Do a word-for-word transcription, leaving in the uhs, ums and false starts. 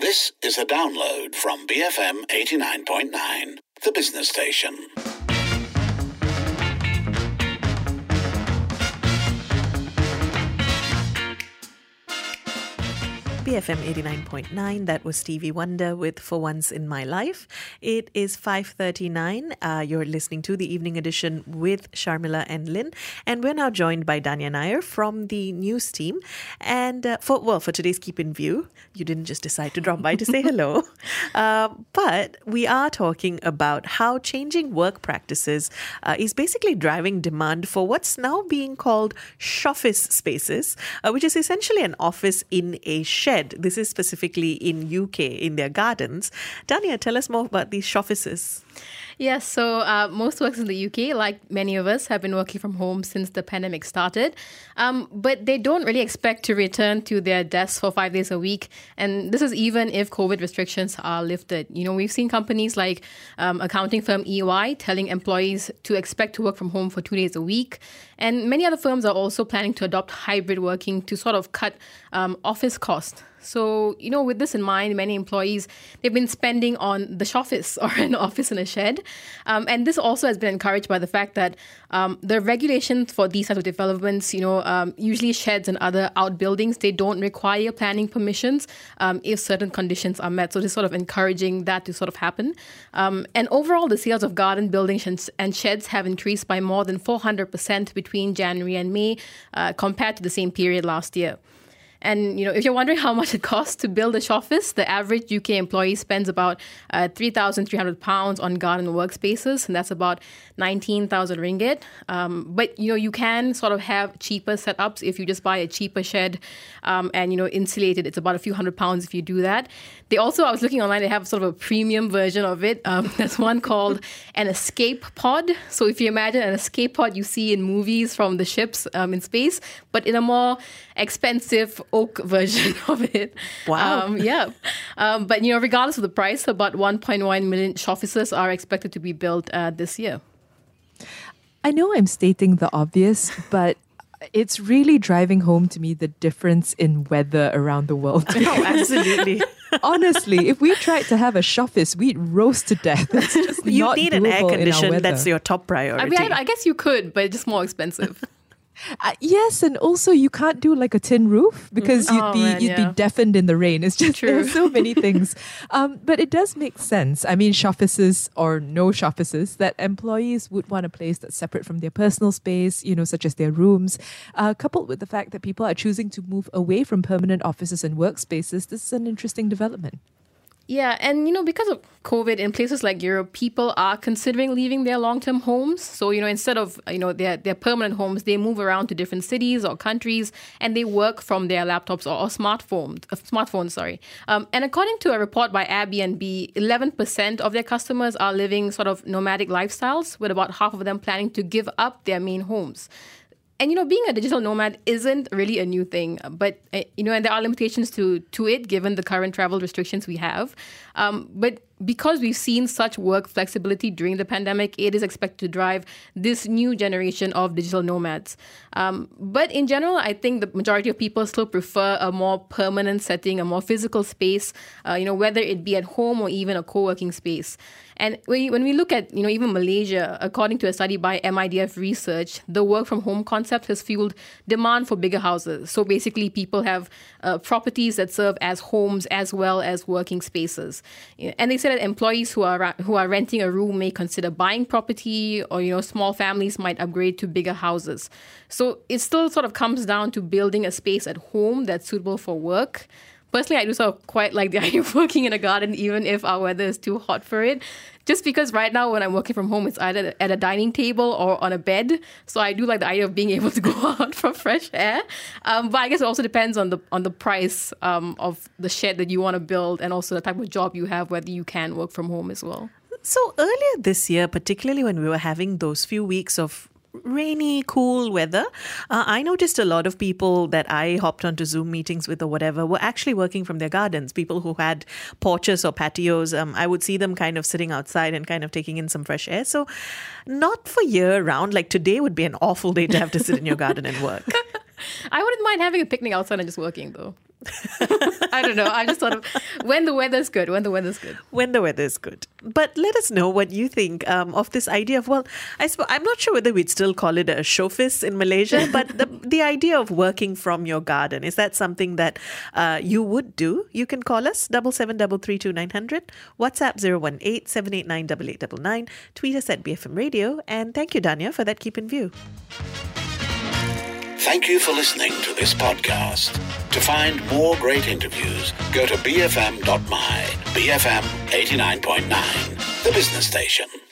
This is a download from B F M eighty-nine point nine, the business station. B F M eighty-nine point nine, that was Stevie Wonder with For Once in My Life. It is five thirty-nine. Uh, you're listening to the Evening Edition with Sharmila and Lynn. And we're now joined by Danya Nair from the news team. And uh, for well, for today's Keep in View, you didn't just decide to drop by to say hello. Uh, but we are talking about how changing work practices uh, is basically driving demand for what's now being called shoffice spaces, uh, which is essentially an office in a shed. This is specifically in U K, in their gardens. Danya, tell us more about these shoffices. Yes, so uh, most workers in the U K, like many of us, have been working from home since the pandemic started. Um, but they don't really expect to return to their desks for five days a week. And this is even if COVID restrictions are lifted. You know, we've seen companies like um, accounting firm E Y telling employees to expect to work from home for two days a week. And many other firms are also planning to adopt hybrid working to sort of cut um, office costs. So, you know, with this in mind, many employees, they've been spending on the shoffice or an office in a shed. Um, and this also has been encouraged by the fact that um, the regulations for these types of developments, you know, um, usually sheds and other outbuildings, they don't require planning permissions um, if certain conditions are met. So this is sort of encouraging that to sort of happen. Um, and overall, the sales of garden buildings and sheds have increased by more than four hundred percent between January and May uh, compared to the same period last year. And, you know, if you're wondering how much it costs to build a shoffice, the average U K employee spends about uh, three thousand three hundred pounds on garden workspaces, and that's about nineteen thousand ringgit. Um, but, you know, you can sort of have cheaper setups if you just buy a cheaper shed um, and, you know, insulate it. It's about a few hundred pounds if you do that. They also, I was looking online, they have sort of a premium version of it. Um, there's one called an escape pod. So if you imagine an escape pod you see in movies from the ships um, in space, but in a more expensive oak version of it. Wow. Um, yeah. Um, but, you know, regardless of the price, about one point one million shoffices are expected to be built uh, this year. I know I'm stating the obvious, but it's really driving home to me the difference in weather around the world. Oh, absolutely. Honestly, if we tried to have a shoffice, we'd roast to death. It's just you not need an air doable in our condition. weather. That's your top priority. I mean, I, I guess you could, but it's just more expensive. Uh, yes, and also you can't do like a tin roof because you'd Oh, be man, you'd yeah. be deafened in the rain. It's just True. there's so many things, um, but it does make sense. I mean, shoffices or no shoffices, that employees would want a place that's separate from their personal space, you know, such as their rooms. Uh, coupled with the fact that people are choosing to move away from permanent offices and workspaces, this is an interesting development. Yeah, and, you know, because of COVID, in places like Europe, people are considering leaving their long-term homes. So, you know, instead of, you know, their, their permanent homes, they move around to different cities or countries and they work from their laptops or, or smartphones, uh, smartphones, sorry. Um, and according to a report by Airbnb, eleven percent of their customers are living sort of nomadic lifestyles, with about half of them planning to give up their main homes. And, you know, being a digital nomad isn't really a new thing, but, uh, you know, and there are limitations to, to it given the current travel restrictions we have. Um, but because we've seen such work flexibility during the pandemic, it is expected to drive this new generation of digital nomads. Um, but in general, I think the majority of people still prefer a more permanent setting, a more physical space, uh, you know, whether it be at home or even a co-working space. And when we look at, you know, even Malaysia, according to a study by M I D F Research, the work from home concept has fueled demand for bigger houses. So basically, people have uh, properties that serve as homes as well as working spaces. And they say that employees who are who are renting a room may consider buying property, or, you know, small families might upgrade to bigger houses. So it still sort of comes down to building a space at home that's suitable for work. Personally, I do sort of quite like the idea of working in a garden, even if our weather is too hot for it. Just because right now when I'm working from home, it's either at a dining table or on a bed. So I do like the idea of being able to go out for fresh air. Um, but I guess it also depends on the on the price um, of the shed that you want to build, and also the type of job you have, whether you can work from home as well. So earlier this year, particularly when we were having those few weeks of rainy, cool weather, uh, I noticed a lot of people that I hopped onto Zoom meetings with or whatever were actually working from their gardens. People who had porches or patios, um, I would see them kind of sitting outside and kind of taking in some fresh air. So not for year round, like today would be an awful day to have to sit in your garden and work. I wouldn't mind having a picnic outside and just working though. I don't know. I just thought of when the weather's good, when the weather's good. When the weather is good. But let us know what you think um, of this idea of, well, I sp- I'm not sure whether we'd still call it a showfis in Malaysia, but the, the idea of working from your garden, is that something that uh, you would do? You can call us, double seven double three two nine hundred, WhatsApp zero one eight seven eight nine eight eight nine nine, tweet us at B F M Radio, and thank you, Dania, for that Keep in View. Thank you for listening to this podcast. To find more great interviews, go to b f m dot my, B F M eighty-nine point nine, the business station.